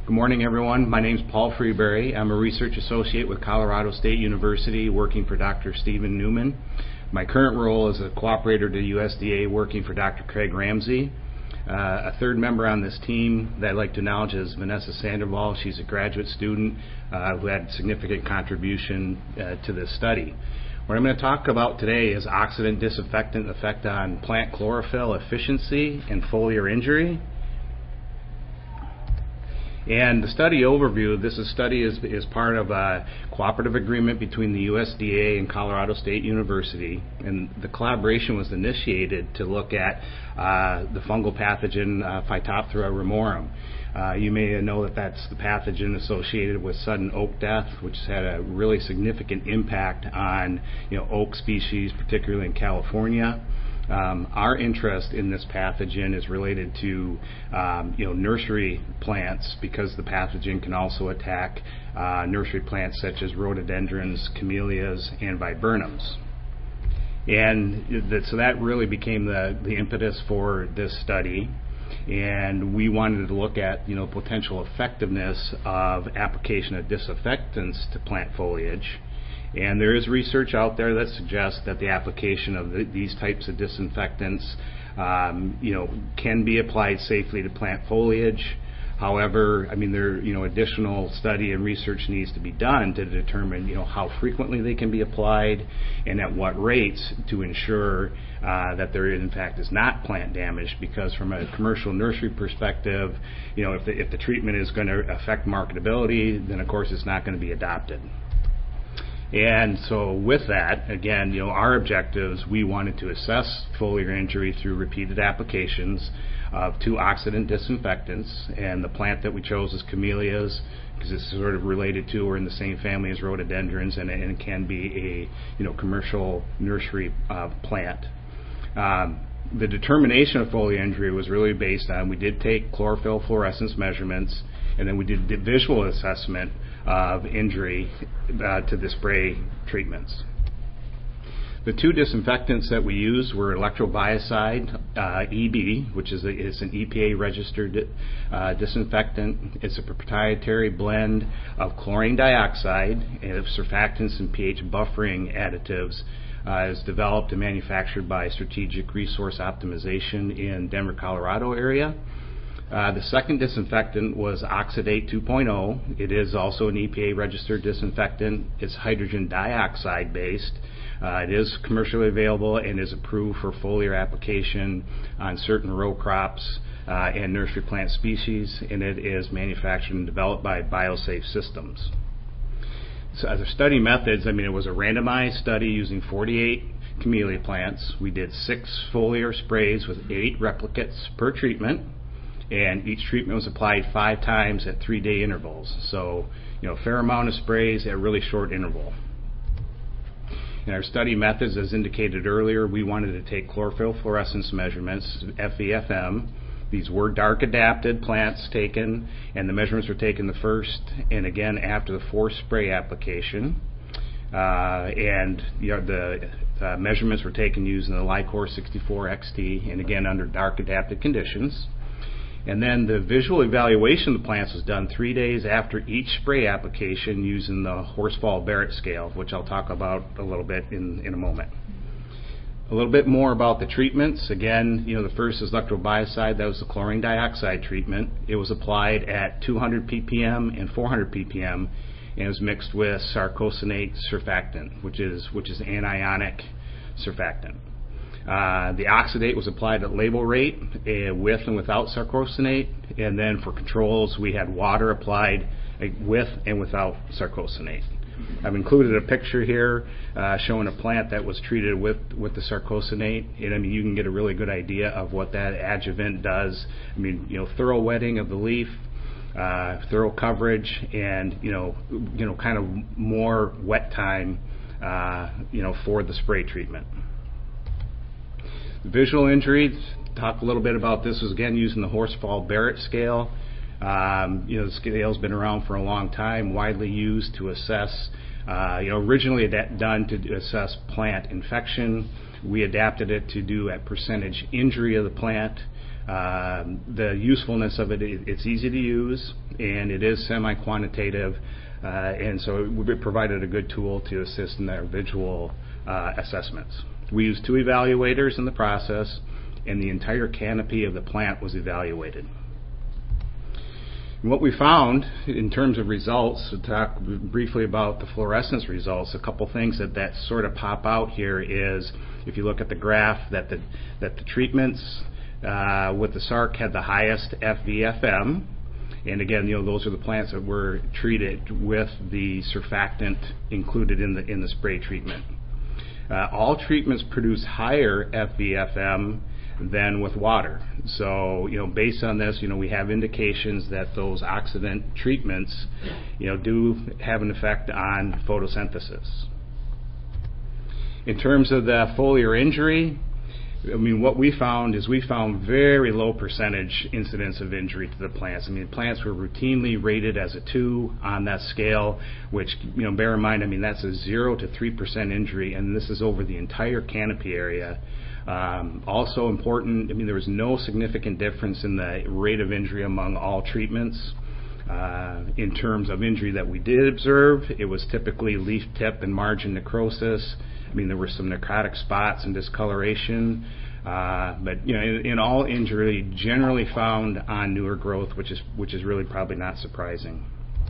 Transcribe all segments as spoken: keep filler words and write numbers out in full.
Good morning, everyone. My name is Paul Freeberry. I'm a research associate with Colorado State University working for Doctor Stephen Newman. My current role is a cooperator to U S D A working for Doctor Craig Ramsey. Uh, a third member on this team that I'd like to acknowledge is Vanessa Sandoval. She's a graduate student uh, who had significant contribution uh, to this study. What I'm going to talk about today is oxidant disinfectant effect on plant chlorophyll efficiency and foliar injury. And the study overview, this is study is, is part of a cooperative agreement between the U S D A and Colorado State University. And the collaboration was initiated to look at uh, the fungal pathogen uh, Phytophthora ramorum. Uh, you may know that that's the pathogen associated with sudden oak death, which has had a really significant impact on you know, oak species, particularly in California. Um, our interest in this pathogen is related to um, you know, nursery plants because the pathogen can also attack uh, nursery plants such as rhododendrons, camellias, and viburnums. And that, so that really became the, the impetus for this study. And we wanted to look at you know, potential effectiveness of application of disinfectants to plant foliage. And there is research out there that suggests that the application of the, these types of disinfectants um, you know, can be applied safely to plant foliage. However, I mean, there you know, additional study and research needs to be done to determine you know, how frequently they can be applied and at what rates to ensure uh, that there in fact is not plant damage, because from a commercial nursery perspective, you know, if the, if the treatment is going to affect marketability, then of course it's not going to be adopted. And so with that, again, you know, our objectives, we wanted to assess foliar injury through repeated applications of two oxidant disinfectants, and the plant that we chose is camellias because it's sort of related to or in the same family as rhododendrons, and, and it can be a you know commercial nursery uh, plant. Um, the determination of foliar injury was really based on, we did take chlorophyll fluorescence measurements, and then we did the visual assessment of injury uh, to the spray treatments. The two disinfectants that we used were electrobiocide uh, E B, which is, a, is an E P A registered uh, disinfectant. It's a proprietary blend of chlorine dioxide and of surfactants and pH buffering additives. Uh, is developed and manufactured by Strategic Resource Optimization in Denver, Colorado area. Uh, the second disinfectant was Oxidate two point oh. It is also an E P A registered disinfectant. It's hydrogen dioxide based. Uh, it is commercially available and is approved for foliar application on certain row crops uh, and nursery plant species, and it is manufactured and developed by BioSafe Systems. So as a study methods, I mean, it was a randomized study using forty-eight camellia plants. We did six foliar sprays with eight replicates per treatment, and each treatment was applied five times at three-day intervals. So, you know, a fair amount of sprays at a really short interval. In our study methods, as indicated earlier, we wanted to take chlorophyll fluorescence measurements, F E F M. These were dark adapted plants taken, and the measurements were taken the first and again after the fourth spray application. Uh, and you know, the uh, measurements were taken using the Lycor sixty-four X T, and again under dark adapted conditions. And then the visual evaluation of the plants was done three days after each spray application using the Horsfall-Barrett scale, which I'll talk about a little bit in, in a moment. A little bit more about the treatments. Again, you know, the first is electrobiocide. That was the chlorine dioxide treatment. It was applied at two hundred p p m and four hundred p p m, and it was mixed with sarcosinate surfactant, which is which is anionic surfactant. Uh, the oxidate was applied at label rate uh, with and without sarcosinate, and then for controls we had water applied uh, with and without sarcosinate. I've included a picture here uh, showing a plant that was treated with, with the sarcosinate, and I mean you can get a really good idea of what that adjuvant does. I mean, you know, thorough wetting of the leaf, uh, thorough coverage, and you know, you know, kind of more wet time, uh, you know, for the spray treatment. Visual injury, talk a little bit about this, was again using the Horsfall-Barrett scale. Um, you know, the scale's been around for a long time, widely used to assess, uh, you know, originally that done to assess plant infection. We adapted it to do a percentage injury of the plant. Um, the usefulness of it, it, it's easy to use, and it is semi-quantitative, uh, and so it provided a good tool to assist in our visual uh, assessments. We used two evaluators in the process, and the entire canopy of the plant was evaluated. And what we found in terms of results, to talk briefly about the fluorescence results, a couple things that, that sort of pop out here is, if you look at the graph, that the, that the treatments uh, with the S A R C had the highest F V F M, and again, you know, those are the plants that were treated with the surfactant included in the in the spray treatment. Uh, all treatments produce higher F V F M than with water. So, you know, based on this, you know, we have indications that those oxidant treatments, you know, do have an effect on photosynthesis. In terms of the foliar injury, I mean, what we found is we found very low percentage incidence of injury to the plants. I mean, plants were routinely rated as a two on that scale, which, you know, bear in mind, I mean, that's a zero to three percent injury, and this is over the entire canopy area. Um, also important, I mean, there was no significant difference in the rate of injury among all treatments. Uh, in terms of injury that we did observe, it was typically leaf tip and margin necrosis. I mean, there were some necrotic spots and discoloration, uh, but you know, in, in all injury generally found on newer growth, which is which is really probably not surprising.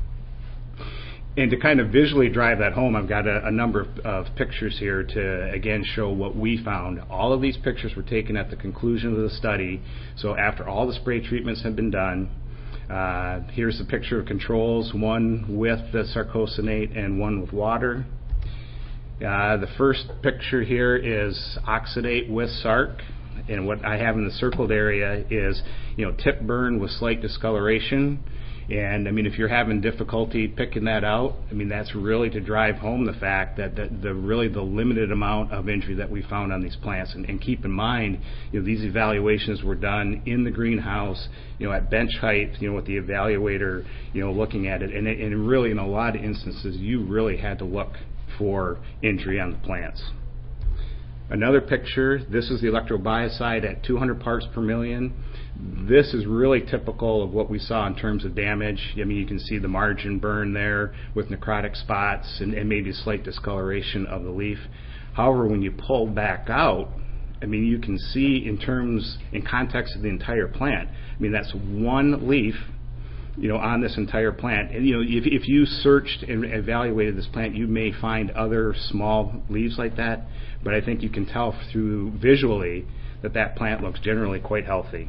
And to kind of visually drive that home, I've got a, a number of, of pictures here to again show what we found. All of these pictures were taken at the conclusion of the study, so after all the spray treatments had been done. Uh, here's a picture of controls, one with the sarcosinate and one with water. Uh, the first picture here is oxidate with S A R C, and what I have in the circled area is, you know, tip burn with slight discoloration. And I mean, if you're having difficulty picking that out, I mean, that's really to drive home the fact that the, the really the limited amount of injury that we found on these plants. And, and keep in mind, you know, these evaluations were done in the greenhouse, you know, at bench height, you know, with the evaluator, you know, looking at it. And, it, and really, in a lot of instances, you really had to look for injury on the plants. Another picture, this is the electrobiocide at two hundred parts per million. This is really typical of what we saw in terms of damage. I mean, you can see the margin burn there with necrotic spots and, and maybe a slight discoloration of the leaf. However, when you pull back out, I mean, you can see in terms, in context of the entire plant, I mean, that's one leaf, you know, on this entire plant. And, you know, if, if you searched and evaluated this plant, you may find other small leaves like that, but I think you can tell through visually that that plant looks generally quite healthy.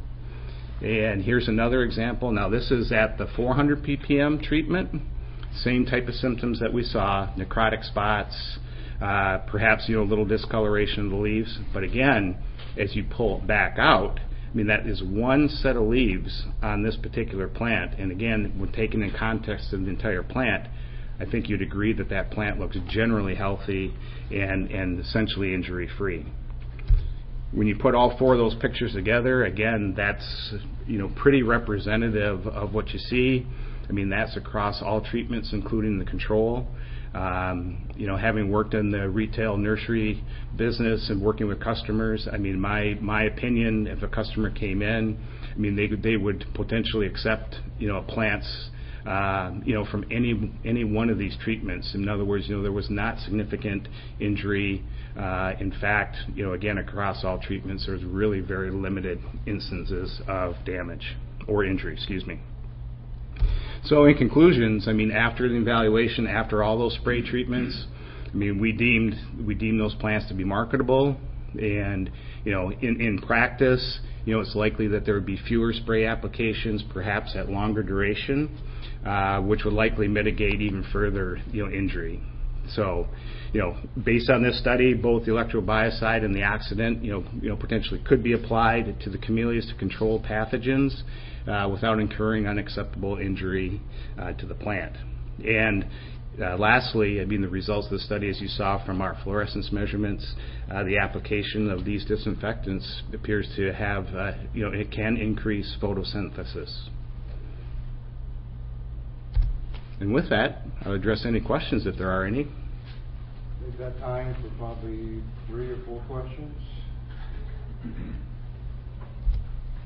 And here's another example. Now, this is at the four hundred p p m treatment. Same type of symptoms that we saw, necrotic spots, uh, perhaps, you know, a little discoloration of the leaves. But again, as you pull it back out, I mean, that is one set of leaves on this particular plant. And again, when taken in context of the entire plant, I think you'd agree that that plant looks generally healthy and, and essentially injury-free. When you put all four of those pictures together, again, that's, you know, pretty representative of what you see. I mean, that's across all treatments, including the control. Um, you know, having worked in the retail nursery business and working with customers, I mean, my my opinion, if a customer came in, I mean, they they would potentially accept, you know, plants, uh, you know, from any any one of these treatments. In other words, you know, there was not significant injury. Uh, in fact, you know, again, across all treatments, there's really very limited instances of damage or injury, excuse me. So in conclusions, I mean, after the evaluation, after all those spray treatments, I mean, we deemed we deemed those plants to be marketable, and you know, in, in practice, you know, it's likely that there would be fewer spray applications, perhaps at longer duration, uh, which would likely mitigate even further, you know, injury. So, you know, based on this study, both the electrobiocide and the oxidant, you know, you know, potentially could be applied to the camellias to control pathogens uh, without incurring unacceptable injury uh, to the plant. And uh, lastly, I mean, the results of the study, as you saw from our fluorescence measurements, uh, the application of these disinfectants appears to have, uh, you know, it can increase photosynthesis. And with that, I'll address any questions if there are any. We've got time for probably three or four questions.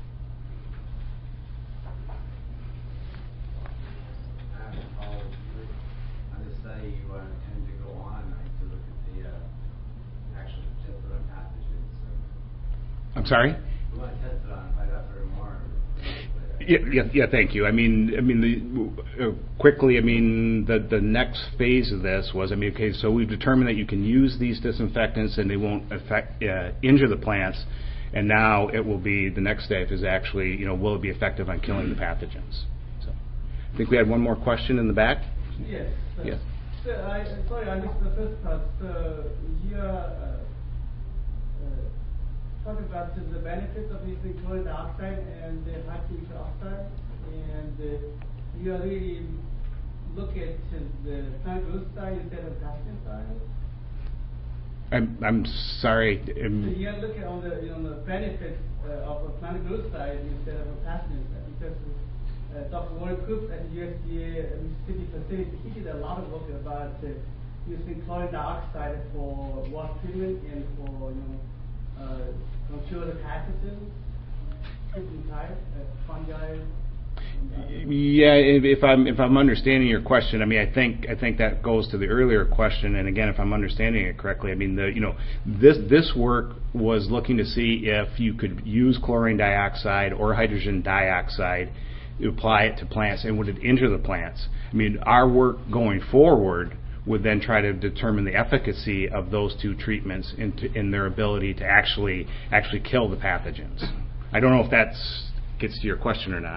I'm sorry? We want to test it on high def or more. Yeah, yeah, yeah. Thank you. I mean, I mean, the, uh, quickly. I mean, the the next phase of this was, I mean, okay, so we've determined that you can use these disinfectants and they won't affect uh, injure the plants, and now it will be the next step is actually, you know, will it be effective on killing the pathogens? So, I think we had one more question in the back. Yes. Uh, Yes. So I sorry, I missed the first part. So you are uh, uh, talking about the benefits of using chlorine dioxide and the hydrogen peroxide, and uh, you are really look at the plant growth side instead of pathogen side. I'm I'm sorry. So Um, you are looking on the on the benefits uh, of a plant growth side instead of a pathogen side, because uh, Doctor Warren Cook at the U S D A Mississippi facility, he did a lot of work about uh, using chlorine dioxide for water treatment and for, you know, uh, control the pathogens, different types, uh, fungi. Yeah, if, if I'm if I'm understanding your question, I mean, I think I think that goes to the earlier question. And again, if I'm understanding it correctly, I mean, the you know this this work was looking to see if you could use chlorine dioxide or hydrogen dioxide, apply it to plants, and would it injure the plants? I mean, our work going forward would then try to determine the efficacy of those two treatments in, to, in their ability to actually actually kill the pathogens. I don't know if that gets to your question or not.